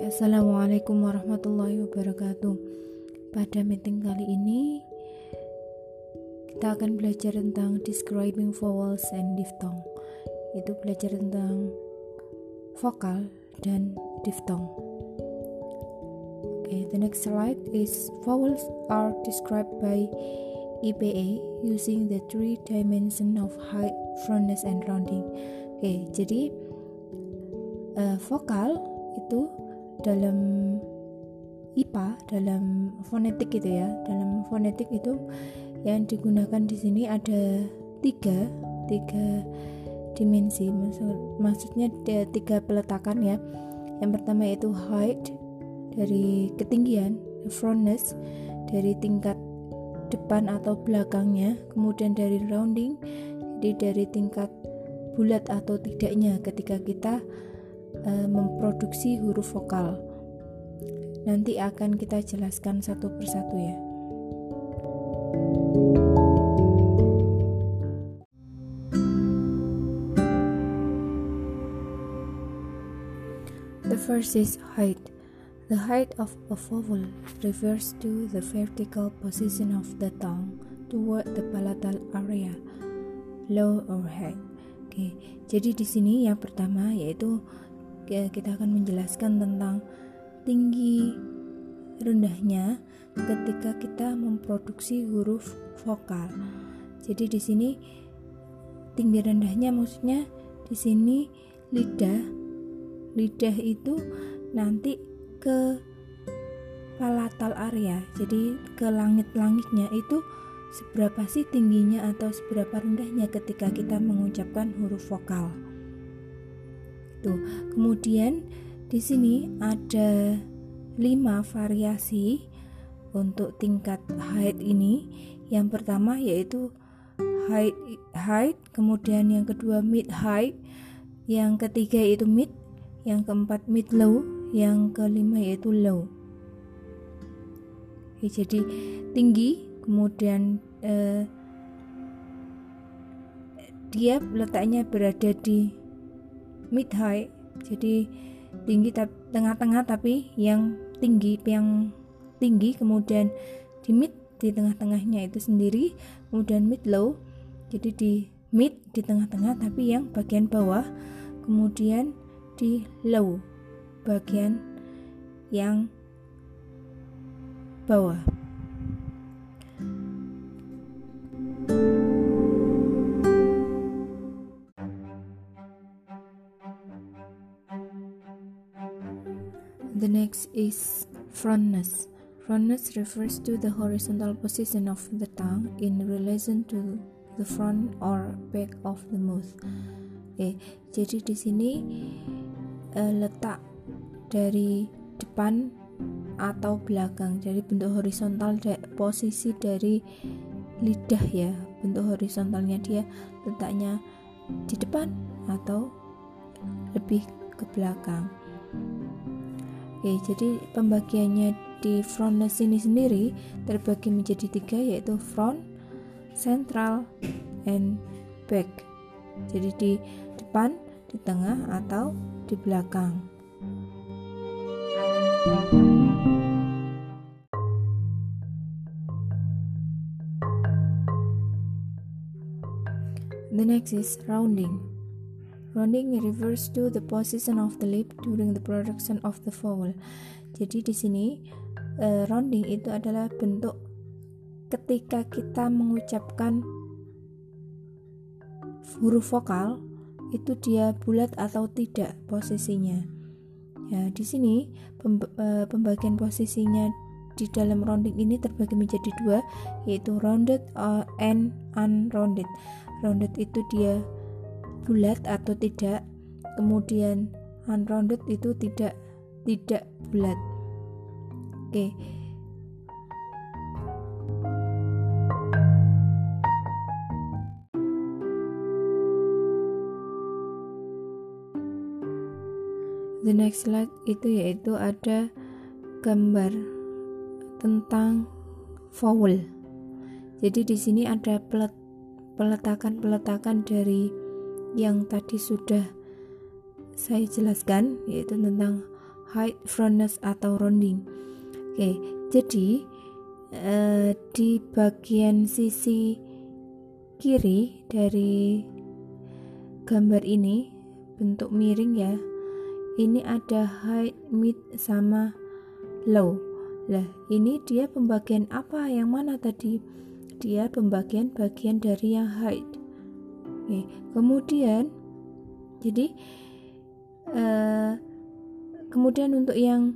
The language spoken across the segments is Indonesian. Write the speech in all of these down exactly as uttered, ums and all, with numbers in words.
Assalamualaikum warahmatullahi wabarakatuh. Pada meeting kali ini kita akan belajar tentang describing vowels and diphthong. Itu belajar tentang vokal dan diphthong. Okay, the next slide is vowels are described by I P A using the three dimension of height, frontness and rounding. Oke, okay, jadi uh, vokal itu dalam I P A, dalam fonetik itu ya, dalam fonetik itu yang digunakan di sini ada tiga, tiga dimensi, maksud, maksudnya ada tiga peletakan ya. Yang pertama yaitu height dari ketinggian, frontness dari tingkat depan atau belakangnya, kemudian dari rounding, jadi dari tingkat bulat atau tidaknya ketika kita uh, memproduksi huruf vokal. Nanti akan kita jelaskan satu persatu ya. The first is height. The height of a vowel refers to the vertical position of the tongue toward the palatal area, low or high. Oke, jadi di sini yang pertama yaitu kita akan menjelaskan tentang tinggi rendahnya ketika kita memproduksi huruf vokal. Jadi di sini tinggi rendahnya maksudnya di sini lidah, lidah itu nanti ke palatal area, jadi ke langit-langitnya itu seberapa sih tingginya atau seberapa rendahnya ketika kita mengucapkan huruf vokal. Tuh, kemudian di sini ada lima variasi untuk tingkat height ini. Yang pertama yaitu height height, kemudian yang kedua mid height, yang ketiga yaitu mid, yang keempat mid low, yang kelima yaitu low. Oke, jadi tinggi, kemudian eh, dia letaknya berada di mid high, jadi tinggi tapi tengah-tengah, tapi yang tinggi yang tinggi, kemudian di mid di tengah-tengahnya itu sendiri, kemudian mid low, jadi di mid di tengah-tengah tapi yang bagian bawah, kemudian di low bagian yang bawah. The next is frontness. Frontness refers to the horizontal position of the tongue in relation to the front or back of the mouth. Oke, jadi di sini uh, letak dari depan atau belakang, jadi bentuk horizontal da- posisi dari lidah ya, bentuk horizontalnya dia letaknya di depan atau lebih ke belakang. Oke, jadi pembagiannya di frontness ini sendiri terbagi menjadi tiga, yaitu front, central, and back. Jadi di depan, di tengah, atau di belakang. The next is rounding. Rounding refers to the position of the lip during the production of the vowel. Jadi di sini uh, rounding itu adalah bentuk ketika kita mengucapkan huruf vokal itu dia bulat atau tidak posisinya. Ya, di sini pemb- uh, pembagian posisinya di dalam rounding ini terbagi menjadi dua, yaitu rounded uh, and unrounded. Rounded itu dia bulat atau tidak, kemudian unrounded itu tidak tidak bulat. Oke. The next slide itu yaitu ada gambar tentang vowel. Jadi di sini ada pelet, peletakan-peletakan dari yang tadi sudah saya jelaskan, yaitu tentang height, frontness atau rounding. Oke, jadi eh, di bagian sisi kiri dari gambar ini bentuk miring ya, ini ada height, mid sama low. Lah ini dia pembagian apa, yang mana tadi? Dia pembagian bagian dari yang height. Oke, kemudian jadi eh, kemudian untuk yang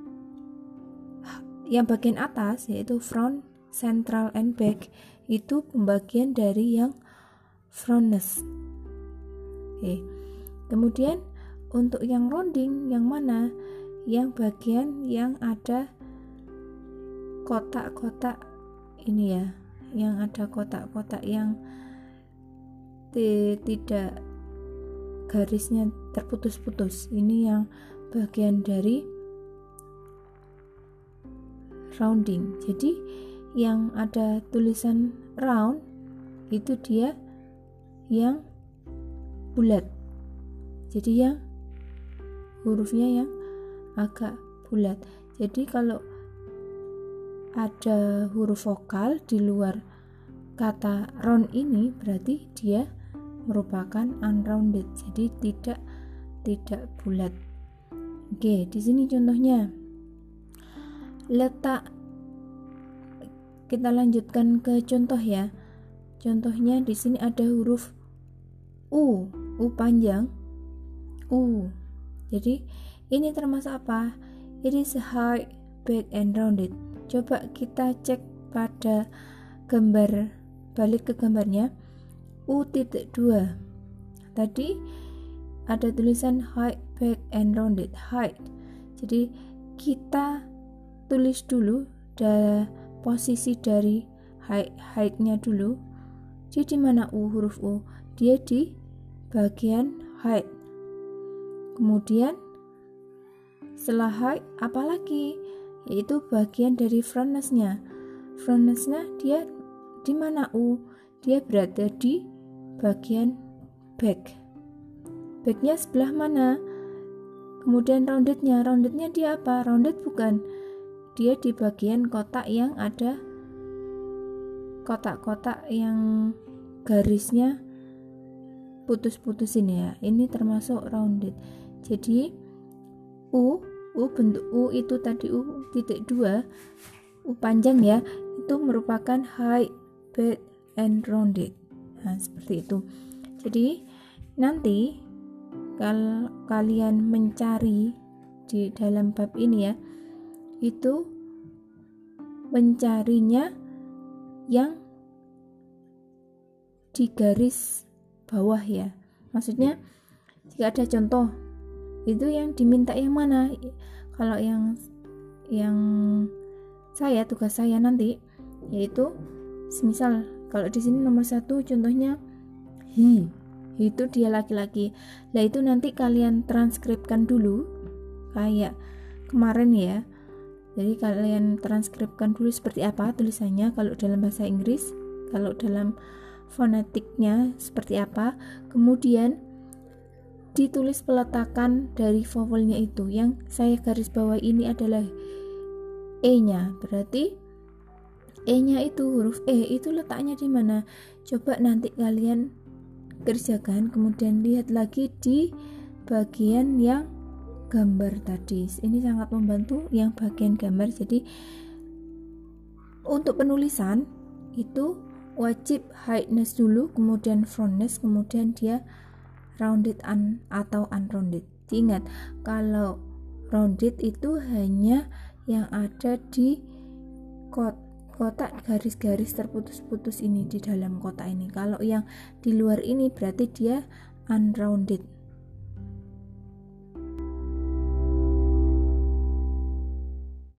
yang bagian atas yaitu front, central, and back, itu pembagian dari yang frontness. Oke. Kemudian untuk yang rounding yang mana? Yang bagian yang ada kotak-kotak ini ya, yang ada kotak-kotak yang t- tidak garisnya terputus-putus. Ini yang bagian dari rounding. Jadi yang ada tulisan round itu dia yang bulat. Jadi yang hurufnya yang agak bulat. Jadi kalau ada huruf vokal di luar kata round ini berarti dia merupakan unrounded. Jadi tidak tidak bulat. Oke, di sini contohnya. Letak, kita lanjutkan ke contoh ya. Contohnya di sini ada huruf U, U panjang, U. Jadi ini termasuk apa? It is high, big, and rounded. Coba kita cek pada gambar, balik ke gambarnya. U titik dua. Tadi ada tulisan high, big, and rounded. Height. Jadi kita tulis dulu da, posisi dari height, height-nya dulu. Dia di mana U, huruf U? Dia di bagian height. Kemudian setelah height apalagi? Yaitu bagian dari frontness-nya. Frontness-nya dia di mana U? Dia berada di bagian back. Back-nya sebelah mana? Kemudian rounded-nya, rounded-nya dia apa? Rounded bukan. Dia di bagian kotak yang ada kotak-kotak yang garisnya putus-putus ini ya. Ini termasuk rounded. Jadi U, U bentuk U itu tadi U titik dua, U panjang ya, itu merupakan high, big, and rounded. Nah, seperti itu. Jadi nanti kalau kalian mencari di dalam bab ini ya, itu mencarinya yang di garis bawah ya. Maksudnya jika ada contoh itu yang diminta yang mana? Kalau yang yang saya tugas saya nanti yaitu semisal kalau di sini nomor satu contohnya he, itu dia laki-laki. Nah itu nanti kalian transkripkan dulu kayak kemarin ya. Jadi kalian transkripkan dulu seperti apa tulisannya kalau dalam bahasa Inggris, kalau dalam fonetiknya seperti apa. Kemudian ditulis peletakan dari vowelnya itu. Yang saya garis bawah ini adalah E-nya. Berarti E-nya itu huruf E itu letaknya di mana? Coba nanti kalian kerjakan, kemudian lihat lagi di bagian yang gambar tadi. Ini sangat membantu yang bagian gambar. Jadi untuk penulisan itu wajib heightness dulu, kemudian frontness, kemudian dia rounded un, atau unrounded. Ingat kalau rounded itu hanya yang ada di kot, kotak garis-garis terputus-putus ini di dalam kotak ini. Kalau yang di luar ini berarti dia unrounded.